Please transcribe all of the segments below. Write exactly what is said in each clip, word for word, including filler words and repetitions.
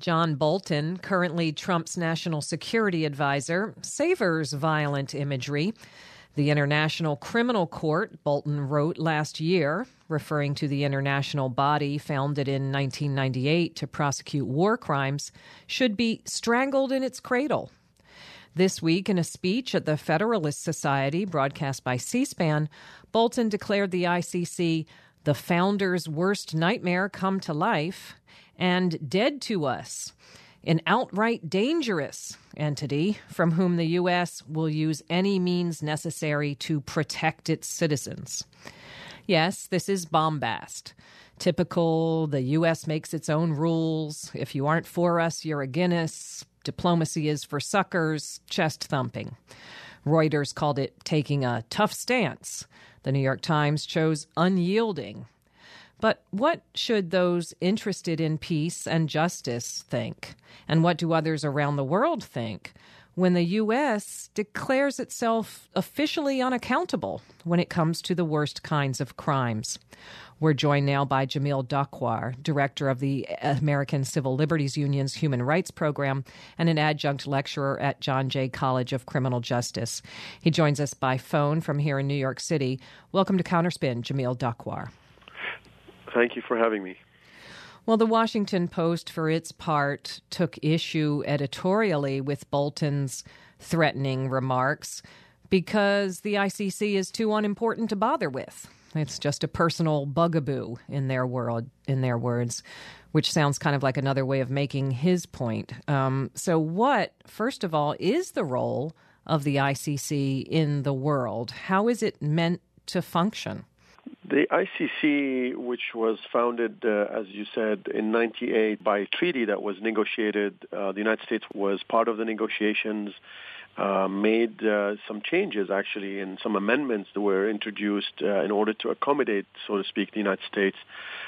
John Bolton, currently Trump's national security advisor, savors violent imagery. The International Criminal Court, Bolton wrote last year, referring to the international body founded in nineteen ninety-eight to prosecute war crimes, should be strangled in its cradle. This week, in a speech at the Federalist Society broadcast by C-SPAN, Bolton declared the I C C the founders' worst nightmare come to life and dead to us, an outright dangerous entity from whom the U S will use any means necessary to protect its citizens. Yes, this is bombast. Typical, the U S makes its own rules. If you aren't for us, you're against us. Diplomacy is for suckers, chest thumping. Reuters called it taking a tough stance. The New York Times chose unyielding. But what should those interested in peace and justice think? And what do others around the world think when the U S declares itself officially unaccountable when it comes to the worst kinds of crimes? We're joined now by Jamil Dakwar, director of the American Civil Liberties Union's Human Rights Program and an adjunct lecturer at John Jay College of Criminal Justice. He joins us by phone from here in New York City. Welcome to Counterspin, Jamil Dakwar. Thank you for having me. Well, the Washington Post, for its part, took issue editorially with Bolton's threatening remarks because the I C C is too unimportant to bother with. It's just a personal bugaboo in their world, in their words, which sounds kind of like another way of making his point. Um, so what, first of all, is the role of the I C C in the world? How is it meant to function? The I C C, which was founded, uh, as you said, in ninety-eight by a treaty that was negotiated, uh, the United States was part of the negotiations, uh, made uh, some changes, actually, and some amendments that were introduced uh, in order to accommodate, so to speak, the United States.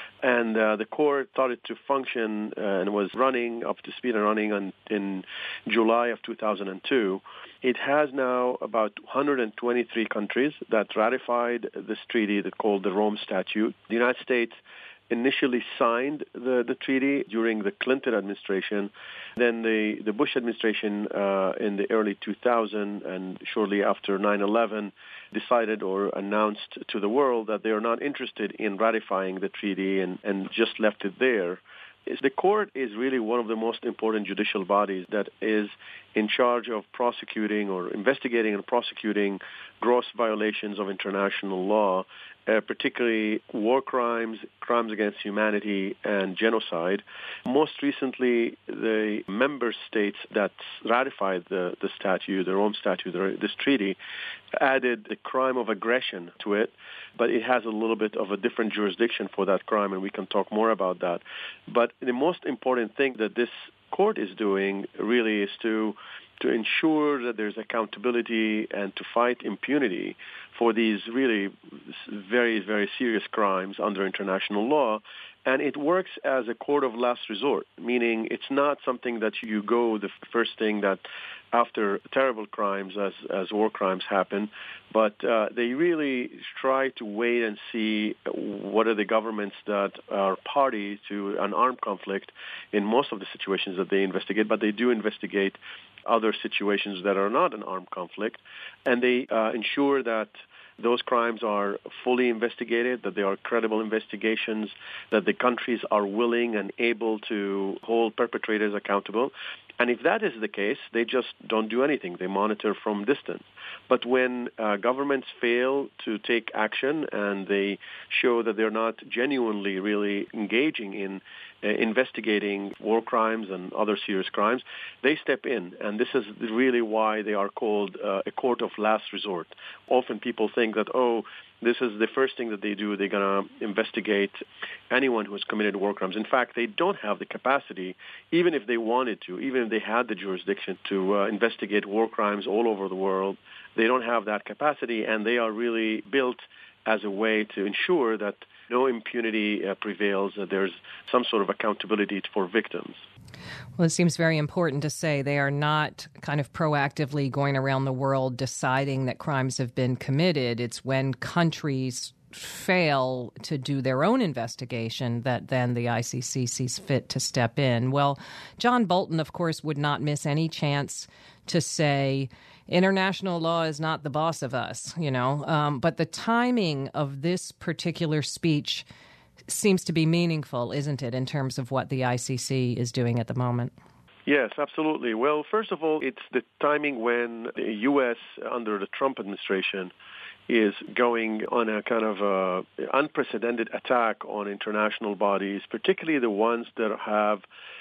And uh, the court started to function uh, and was running up to speed and running on, in July of two thousand two. It has now about one hundred twenty-three countries that ratified this treaty that's called the Rome Statute. The United States initially signed the, the treaty during the Clinton administration. Then the, the Bush administration uh, in the early two thousands and shortly after nine eleven decided or announced to the world that they are not interested in ratifying the treaty and, and just left it there. The court is really one of the most important judicial bodies that is in charge of prosecuting or investigating and prosecuting gross violations of international law, uh, particularly war crimes, crimes against humanity, and genocide. Most recently, the member states that ratified the, the statute, the Rome Statute, the, this treaty, added the crime of aggression to it, but it has a little bit of a different jurisdiction for that crime, and we can talk more about that. But the most important thing that this court is doing really is to to ensure that there's accountability and to fight impunity for these really very, very serious crimes under international law. And it works as a court of last resort, meaning it's not something that you go the first thing that after terrible crimes as, as war crimes happen, but uh, they really try to wait and see what are the governments that are party to an armed conflict in most of the situations that they investigate, but they do investigate other situations that are not an armed conflict, and they uh, ensure that those crimes are fully investigated, that they are credible investigations, that the countries are willing and able to hold perpetrators accountable. And if that is the case, they just don't do anything. They monitor from distance. But when uh, governments fail to take action and they show that they're not genuinely really engaging in uh, investigating war crimes and other serious crimes, they step in. And this is really why they are called uh, a court of last resort. Often people think that, oh, this is the first thing that they do. They're going to investigate anyone who has committed war crimes. In fact, they don't have the capacity, even if they wanted to, even if they had the jurisdiction to uh, investigate war crimes all over the world. They don't have that capacity, and they are really built as a way to ensure that no impunity uh, prevails, that there's some sort of accountability for victims. Well, it seems very important to say they are not kind of proactively going around the world deciding that crimes have been committed. It's when countries fail to do their own investigation, that then the I C C sees fit to step in. Well, John Bolton, of course, would not miss any chance to say international law is not the boss of us, you know. Um, but the timing of this particular speech seems to be meaningful, isn't it, in terms of what the I C C is doing at the moment? Yes, absolutely. Well, first of all, it's the timing when the U S under the Trump administration is going on a kind of uh, unprecedented attack on international bodies, particularly the ones that have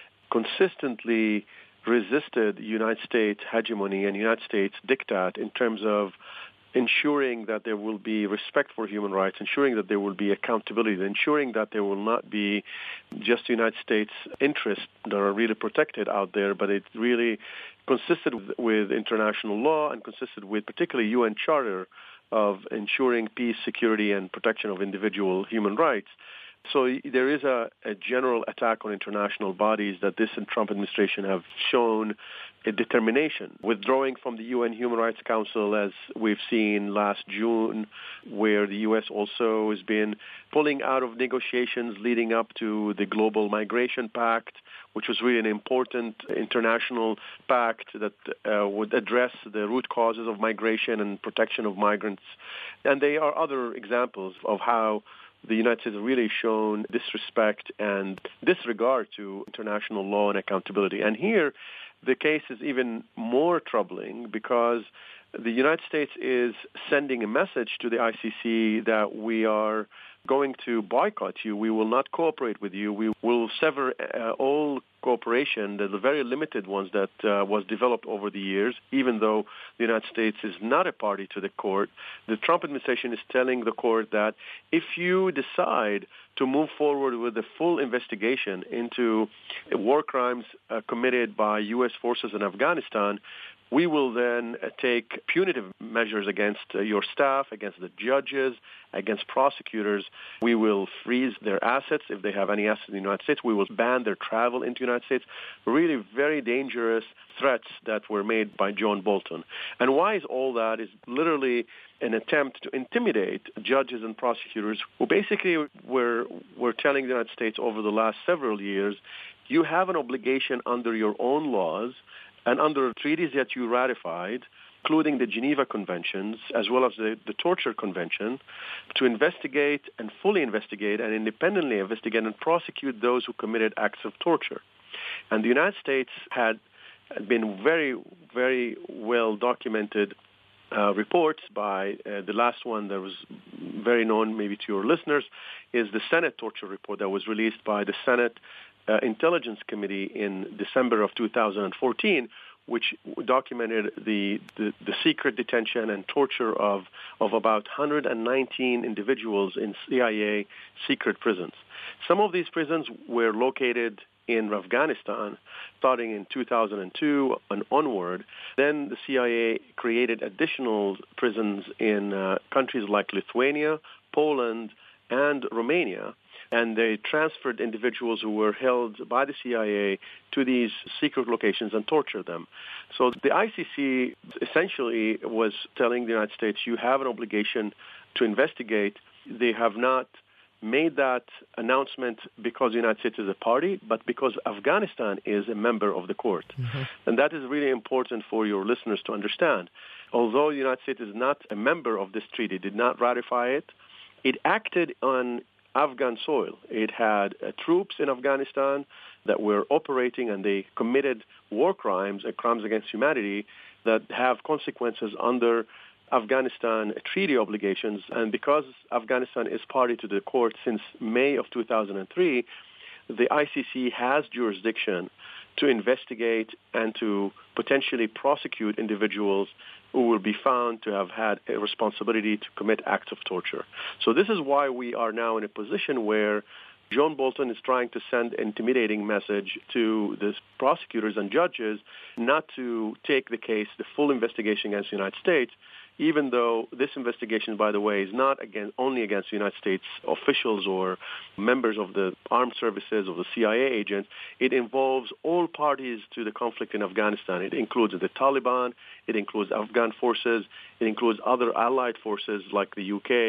consistently resisted United States hegemony and United States diktat in terms of ensuring that there will be respect for human rights, ensuring that there will be accountability, ensuring that there will not be just United States interests that are really protected out there, but it really consisted with international law and consisted with particularly U N Charter of ensuring peace, security, and protection of individual human rights. So there is a, a general attack on international bodies that this and Trump administration have shown a determination, withdrawing from the U N Human Rights Council, as we've seen last June, where the U S also has been pulling out of negotiations leading up to the Global Migration Pact, which was really an important international pact that uh, would address the root causes of migration and protection of migrants. And there are other examples of how the United States has really shown disrespect and disregard to international law and accountability. And here, the case is even more troubling because the United States is sending a message to the I C C that we are going to boycott you. We will not cooperate with you. We will sever uh, all cooperation, the, the very limited ones that uh, was developed over the years, even though the United States is not a party to the court. The Trump administration is telling the court that if you decide to move forward with a full investigation into war crimes uh, committed by U S forces in Afghanistan, we will then take punitive measures against uh, your staff, against the judges, against prosecutors. We will freeze their assets if they have any assets in the United States. We will ban their travel into the United States. Really very dangerous threats that were made by John Bolton. And why is all that? Is literally an attempt to intimidate judges and prosecutors who basically were, were telling the United States over the last several years, you have an obligation under your own laws and under treaties that you ratified, including the Geneva Conventions, as well as the, the Torture Convention, to investigate and fully investigate and independently investigate and prosecute those who committed acts of torture. And the United States had been very, very well documented uh, reports by uh, the last one that was very known maybe to your listeners is the Senate torture report that was released by the Senate Uh, Intelligence Committee in December of two thousand fourteen, which documented the, the, the secret detention and torture of, of about one hundred nineteen individuals in C I A secret prisons. Some of these prisons were located in Afghanistan starting in two thousand two and onward. Then the C I A created additional prisons in uh, countries like Lithuania, Poland, and Romania. And they transferred individuals who were held by the C I A to these secret locations and tortured them. So the I C C essentially was telling the United States, you have an obligation to investigate. They have not made that announcement because the United States is a party, but because Afghanistan is a member of the court. Mm-hmm. And that is really important for your listeners to understand. Although the United States is not a member of this treaty, did not ratify it, it acted on Afghan soil. It had uh, troops in Afghanistan that were operating, and they committed war crimes and crimes against humanity that have consequences under Afghanistan treaty obligations. And because Afghanistan is party to the court since May of two thousand three, the I C C has jurisdiction to investigate and to potentially prosecute individuals who will be found to have had a responsibility to commit acts of torture. So this is why we are now in a position where John Bolton is trying to send an intimidating message to the prosecutors and judges not to take the case, the full investigation against the United States, even though this investigation, by the way, is not against, only against the United States officials or members of the armed services or the C I A agents. It involves all parties to the conflict in Afghanistan. It includes the Taliban. It includes Afghan forces. It includes other allied forces like the U K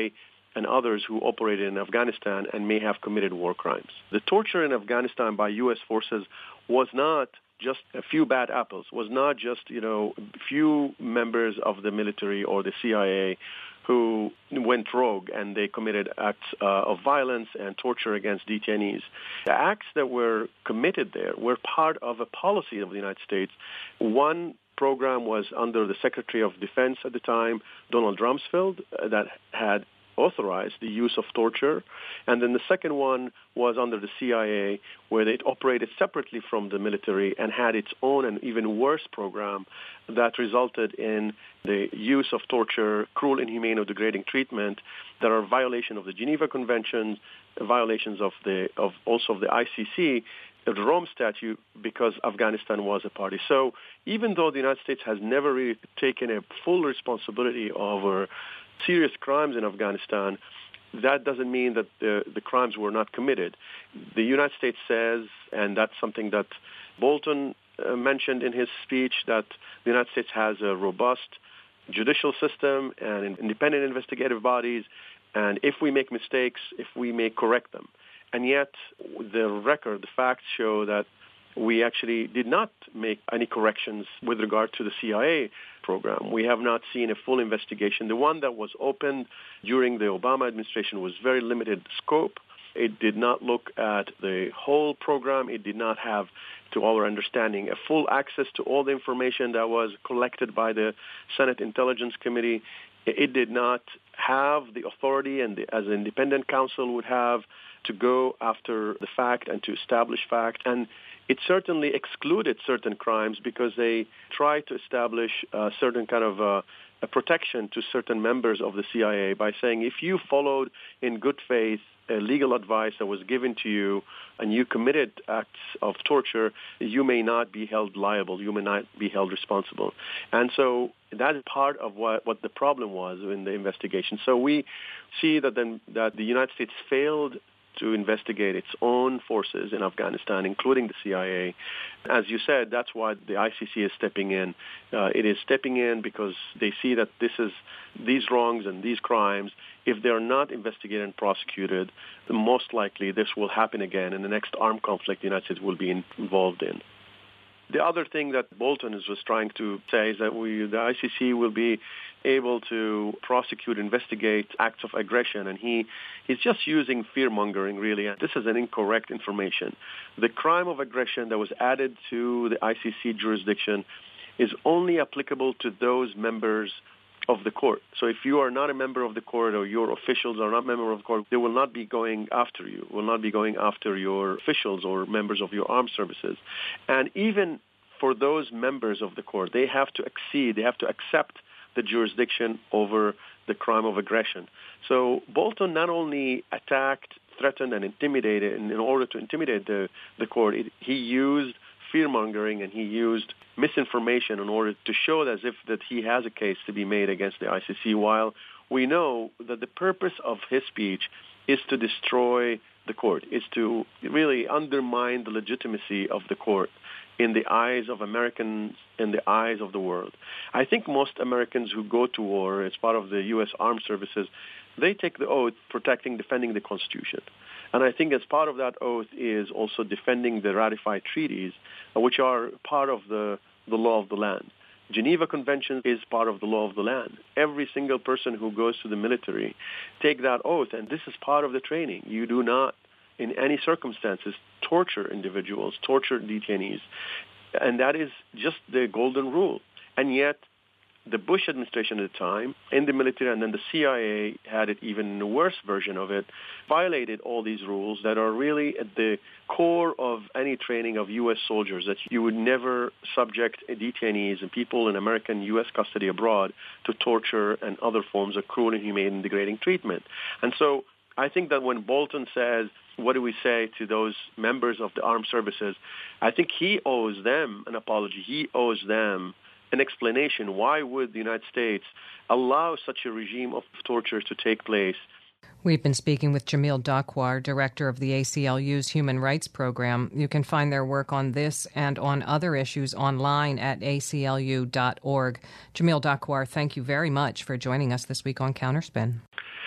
and others who operated in Afghanistan and may have committed war crimes. The torture in Afghanistan by U S forces was not just a few bad apples, was not just, you know, a few members of the military or the C I A who went rogue and they committed acts uh, of violence and torture against detainees. The acts that were committed there were part of a policy of the United States. One program was under the Secretary of Defense at the time, Donald Rumsfeld, uh, that had authorized the use of torture. And then the second one was under the C I A, where it operated separately from the military and had its own and even worse program that resulted in the use of torture, cruel, inhumane, or degrading treatment that are violation of the Geneva Convention, violations of the of also of the I C C, the Rome Statute, because Afghanistan was a party. So even though the United States has never really taken a full responsibility over serious crimes in Afghanistan, that doesn't mean that the, the crimes were not committed. The United States says, and that's something that Bolton uh, mentioned in his speech, that the United States has a robust judicial system and independent investigative bodies, and if we make mistakes, if we may correct them. And yet the record, the facts show that we actually did not make any corrections with regard to the C I A program. We have not seen a full investigation. The one that was opened during the Obama administration was very limited scope. It did not look at the whole program. It did not have, to our understanding, a full access to all the information that was collected by the Senate Intelligence Committee. It did not have the authority, and the, as an independent counsel would have, to go after the fact and to establish fact. And it certainly excluded certain crimes because they tried to establish a certain kind of uh, a protection to certain members of the C I A by saying if you followed in good faith uh, legal advice that was given to you and you committed acts of torture, you may not be held liable, you may not be held responsible. And so that is part of what, what the problem was in the investigation. So we see that then that the United States failed to investigate its own forces in Afghanistan, including the C I A. As you said, that's why the I C C is stepping in. Uh, it is stepping in because they see that this is these wrongs and these crimes, if they're not investigated and prosecuted, most likely this will happen again in the next armed conflict the United States will be in, involved in. The other thing that Bolton is, was trying to say is that we, the I C C will be able to prosecute, investigate acts of aggression, and he he's just using fear-mongering, really. And this is an incorrect information. The crime of aggression that was added to the I C C jurisdiction is only applicable to those members of the court. So if you are not a member of the court or your officials are not members of the court, they will not be going after you, will not be going after your officials or members of your armed services. And even for those members of the court, they have to accede, they have to accept the jurisdiction over the crime of aggression. So Bolton not only attacked, threatened, and intimidated, and in order to intimidate the, the court, it, he used fear-mongering and he used misinformation in order to show as if that he has a case to be made against the I C C, while we know that the purpose of his speech is to destroy the court, is to really undermine the legitimacy of the court in the eyes of Americans, in the eyes of the world. I think most Americans who go to war as part of the U S Armed Services, they take the oath protecting, defending the Constitution. And I think as part of that oath is also defending the ratified treaties, which are part of the, the law of the land. Geneva Convention is part of the law of the land. Every single person who goes to the military take that oath, and this is part of the training. You do not, in any circumstances, torture individuals, torture detainees. And that is just the golden rule. And yet, the Bush administration at the time, in the military, and then the C I A had it even a worse version of it, violated all these rules that are really at the core of any training of U S soldiers, that you would never subject detainees and people in American U S custody abroad to torture and other forms of cruel, inhumane, and degrading treatment. And so I think that when Bolton says, what do we say to those members of the armed services, I think he owes them an apology. He owes them an explanation. Why would the United States allow such a regime of torture to take place? We've been speaking with Jamil Dakwar, director of the A C L U's Human Rights Program. You can find their work on this and on other issues online at A C L U dot org. Jamil Dakwar, thank you very much for joining us this week on Counterspin.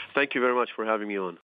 Thank you very much for having me on.